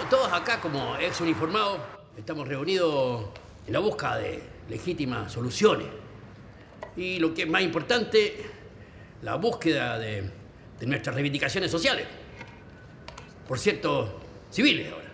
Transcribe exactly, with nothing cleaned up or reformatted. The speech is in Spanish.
todos acá, como ex uniformados, estamos reunidos en la búsqueda de legítimas soluciones. Y lo que es más importante, la búsqueda de, de nuestras reivindicaciones sociales. Por cierto, civiles ahora.